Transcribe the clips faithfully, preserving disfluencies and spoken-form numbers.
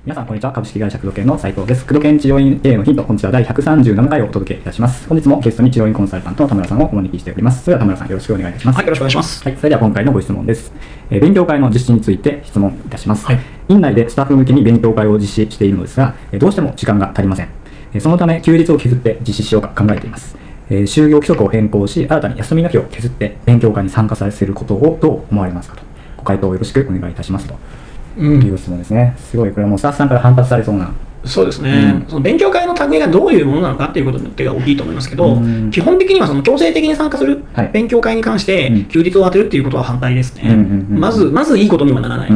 皆さんこんにちは。株式会社工藤研の斉藤です。工藤研治療院経営のヒント、本日はだいひゃくさんじゅうななかいをお届けいたします。本日もゲストに治療院コンサルタントの田村さんをお招きしております。それでは田村さん、よろしくお願いいたします。 はい、よろしくお願いします。 はい、それでは今回のご質問です。えー、勉強会の実施について質問いたします。 はい、 院内でスタッフ向けに勉強会を実施しているのですが、えー、どうしても時間が足りません。えー、そのため休日を削って実施しようか考えています。えー、就業規則を変更し、新たに休みの日を削って勉強会に参加させることをどう思われますかと。ご回答よろしくお願いいたしますと。うん、いう質問ですね。すごい、これはもうスタッフさんから反発されそうな。 そうですね、うん、その勉強会の類がどういうものなのかっていうことによってが大きいと思いますけど、うん、基本的にはその強制的に参加する勉強会に関して休日を当てるっていうことは反対ですね。まず、まずいいことにはならない。うん、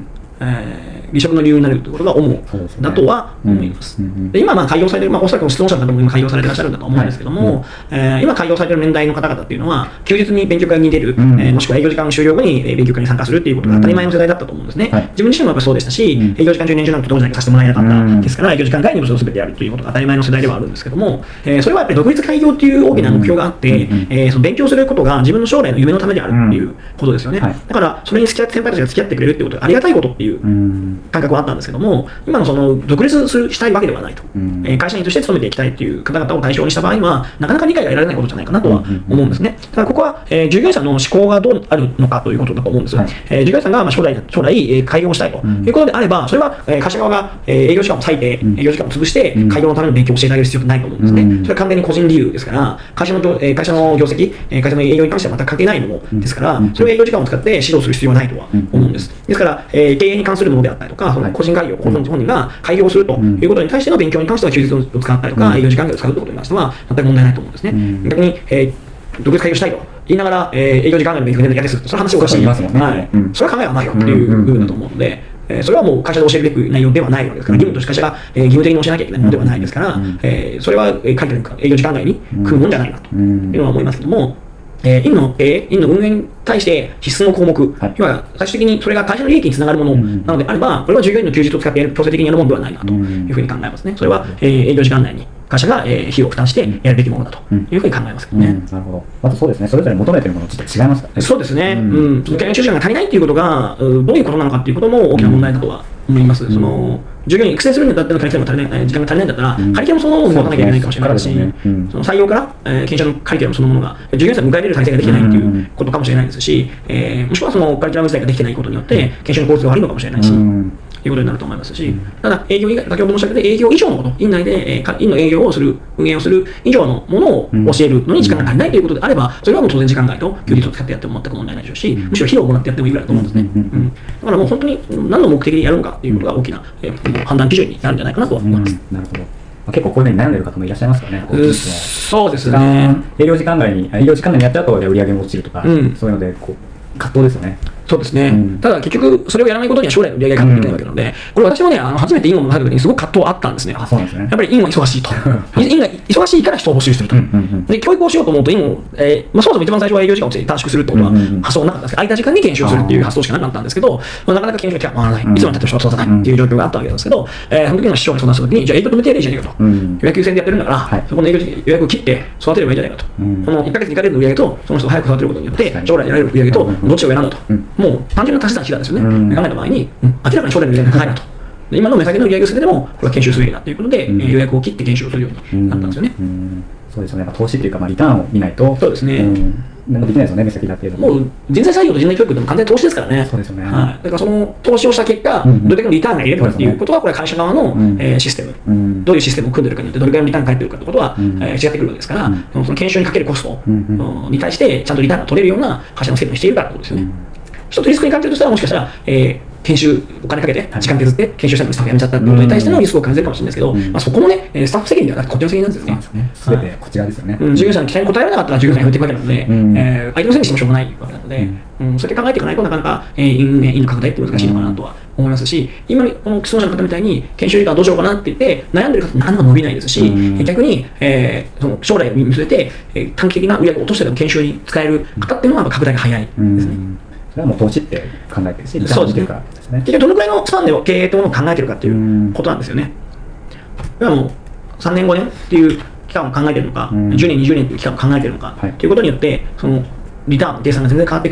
えー離職の理由になるということが主だとは思います。で今、まあ開業されている、まあ、おそらく質問者の方も今開業されていらっしゃるんだと思うんですけども、はい、えー、今開業されている年代の方々っていうのは、休日に勉強会に出る、うん、えー、もしくは営業時間終了後に勉強会に参加するっていうことが当たり前の世代だったと思うんですね。はい、自分自身もやっぱそうでしたし、うん、営業時間中年中なんてどうじゃないかさせてもらえなかったですから、営業時間外にもそれを全てやるということが当たり前の世代ではあるんですけども、えー、それはやっぱり独立開業っていう大きな目標があって、うん、えー、その勉強することが自分の将来の夢のためであるっていうことですよね。うん、はい、だから、それに付き合って先輩たちが付き合ってくれるっていうことがありがたいことっていう感覚はあったんですけども、今のその独立するしたいわけではないと、うん、えー、会社員として勤めていきたいっていう方々を対象にした場合にはなかなか理解が得られないことじゃないかなとは思うんですね。だからここは、えー、従業員さんの思考がどうあるのかということだと思うんです。はい、えー、従業員さんがまあ将来、将来、えー、開業をしたいということであれば、それは、えー、会社側が、えー、営業時間を割いて、うん、営業時間を潰して開業のための勉強を教えてあげる必要はないと思うんですね。うん、それは完全に個人理由ですから、会社の、えー、会社の業績、えー、会社の営業に関しては全く関係ないものですから、うん、それを営業時間を使って指導する必要はないとは思うんです。ですから、えー、経営に関するものであったりとか、その個人開業、個人本人が開業するということに対しての勉強に関しては休日を使ったりとか、営業時間外を使うということに関しては全く問題ないと思うんですね。うん、逆に、えー、独立開業したいと言いながら、えー、営業時間外の勉強が嫌です。それは話おかしい。はい、それは考えが甘いよっていう部分だと思うので、えー、それはもう会社で教えるべき内容ではないわけですから、義務として会社が、えー、義務的に教えなきゃいけないものではないですから、えー、それは、えー、会社の営業時間外に組むもんじゃないなというのは思いますけども、えー、院の経営、院の運営に対して必須の項目、はい、要は最終的にそれが会社の利益につながるものなのであれば、これは従業員の休日を使ってやる強制的にやるものではないなというふうに考えますね。それは、えー、営業時間内に会社が、えー、費用を負担してやるべきものだというふうに考えますけどね。うんうん、なるほど。 あとそうですね、それぞれ求めているものと違いますかね。 そうですね。うん。その研修時間が足りないということが、どういうことなのかということも大きな問題だとは思います。うん、その従業員育成するにあたってのカリキュラムが足りない、時間が足りないんだったら、うん、カリキュラムそのものを持たなきゃいけないかもしれないし、ね、うん、その採用から、えー、研修のカリキュラムそのものが従業員さんを迎え入れる体制ができてないということかもしれないですし、えー、もしくはそのカリキュラム自体ができてないことによって研修の効率が悪いのかもしれないし、うん、ということになると思いますし、ただ営業以外、先ほど申し上げた営業以上のこと、院内で、えー、院の営業をする、運営をする以上のものを教えるのに時間が足りないということであれば、それはもう当然時間外と休日を使ってやっても全く問題ないでしょうし、むしろ費用をもらってやってもいいぐらいだと思うんですね。うん、だからもう本当に何の目的でやるのかということが大きな、えー、判断基準になるんじゃないかなとは思います。 うん、なるほど。結構こういうふうに悩んでいる方もいらっしゃいますからね。 そうですね。 営業時間外に、営業時間内にやっちゃうと売り上げも落ちるとか、うん、そういうのでこう葛藤ですよね。 そうですね。うん、ただ結局それをやらないことには将来の売り上げが確保できないわけなので、うん、これ私もね、あの初めて院を任された時にすごく葛藤あったんですね。 あ、そうなんですね。 やっぱり院は忙しいと。院が忙しいから人を募集すると。うんうんうん、で教育をしようと思うと院を、えーまあ、そもそも一番最初は営業時間を短縮するってことは発想なかったんですけど、空いた時間に研修をするっていう発想しかなかったんですけど、まあ、なかなか研修が手が回らない。いつまで経っても人を育たないっていう状況があったわけですけど、えー、その時の師匠に相談した時に、じゃあ営業止めてやればいいじゃないかと。うん、予約優先でやってるんだから、はい、そこの営業予約を切って育てればいいんじゃないかと。うん、このいっかげつにかげつの売り上げと、その人を早く育てることによって、将来得られる売り上げと、どっちを選んだと。うん、もう単純な足し算比較ですよね。うん、考えた場合に、うん、明らかに将来の売り上げが高いなと。で今の目先の売り上げをするでも、これは研修すべきだということで、うん、予約を切って研修をするようになったんですよね。うんうん、 そうですよね。投資というか、まあ、リターンを見ないと。 そうですね。うん、 何もできないですよね、目先だっていうのもう人材採用と人材教育でも完全に投資ですからね。 そうですよね。はい。 だからその投資をした結果、うんうん、どれだけのリターンが得れるかということは、これは会社側の、うんえー、システム、うん、どういうシステムを組んでるかによって、どれくらいのリターンが返ってくるかということは、うんえー、違ってくるわけですから、うん、その研修にかけるコストに対して、ちゃんとリターンが取れるような会社の制度にしているからということですよね。うん、一つリスクに感じるとしたら、もしかしたら、えー研修お金かけて時間削って研修したのにスタッフ辞めちゃったということに対してのリスクを感じるかもしれないですけど、うんまあ、そこもねスタッフ責任ではなくてこっちの責任なんですよね。 すべてこちらですよね。 うん、従業員さんの期待に応えられなかったら従業員さんが減っていくわけなので、うんえー、相手のせいにしてもしょうがないわけなので、うんうん、そうやって考えていかないとなかなか、えー、院院の拡大って難しいのかなとは思いますし、今この質問者の方みたいに研修時間どうしようかなって言って悩んでる方なかなか伸びないですし、うん、逆に、えー、その将来を見据えて、えー、短期的な売り上げを落としてでも研修に使える方っていうのは拡大が早いですね。うんそれはもう投資って考えてるし、 そうですね。結局どのくらいのスパンで経営というものを考えてるかっていうことなんですよね。今もうさんねんごねんっていう期間を考えてるのか、じゅうねんにじゅうねんっていう期間を考えてるのか、はい、ということによってそのリターンの計算が全然変わってくる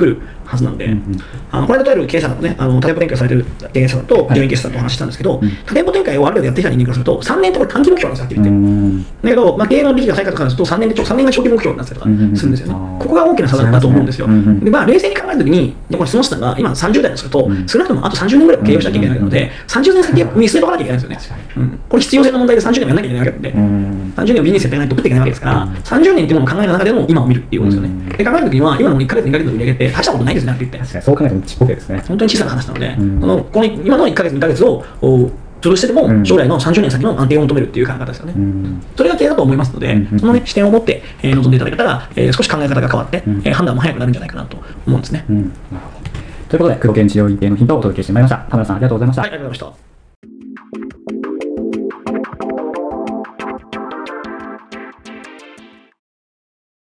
はずなんで、 うんうん、 あのこれ例えば経営者だとね、あの多店舗展開されてる経営者だと、病院経営者さんとお話ししたんですけど、はい、多店舗展開をある程度やってきた人間からすると、さんねんってこれ短期目標なんですよ、はっきり言って。だけど、まあ、経営の利益が最下位からすると、さんねんでさんねんが長期目標になってたりとかするんですよね。うんうん、ここが大きな差だと思うんですよ。うんうん、でまあ、冷静に考えたときに、これ質問したのが、今さんじゅう代ですると、うん、少なくともあとさんじゅうねんぐらい経営をしなきゃいけないので、さんじゅうねん先見据えとかなきゃいけないんですよね。うん、これ必要性の問題でさんじゅうねんやらなきゃいけないわけなので、さんじゅうねんをビジネスやっていかないと食っていけないわけですから、さんじゅうねんっていうものを考える中でも今を見るっていうことですよね。で考えるときには、今のいっかげつ、にかげつの売り上げって大したことないですねって言って。 確かにそう考えるとちっぽけですね。 本当に小さな話なので、そのこの今のいっかげつ、にかげつを潰してでも将来のさんじゅうねん先の安定を求めるっていう考え方ですよね。それが経営だと思いますので、その、ね、視点を持って、えー、臨んでいただけたら、えー、少し考え方が変わって、えー、判断も早くなるんじゃないかなと思うんですね。 うん、なるほど。ということで、工藤健治療院系のヒントをお届けしてまいりました。田村さん、ありがとうございました。 はい、ありがとうございました。